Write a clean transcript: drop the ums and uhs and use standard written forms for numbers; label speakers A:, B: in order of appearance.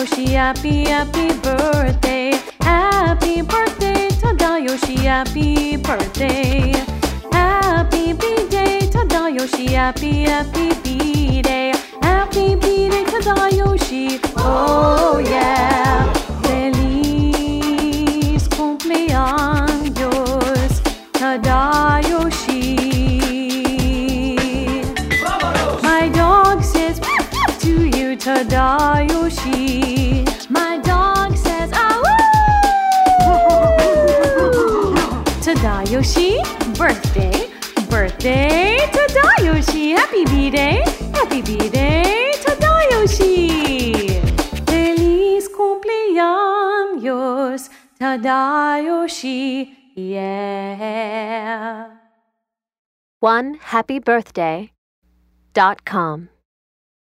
A: Tadayoshi, happy, happy birthday. Happy birthday, Tadayoshi, happy birthday. Happy B-Day, Tadayoshi, happy, happy B-Day. Happy B-Day, Tadayoshi, oh yeah. Feliz cumpleaños, Tadayoshi. My dog says to you, Tadayoshi. My dog says, ah Tadayoshi, birthday, birthday, Tadayoshi. Happy B-Day, happy B-Day, Tadayoshi. Feliz cumpleaños, Tadayoshi, yeah.
B: OneHappyBirthday.com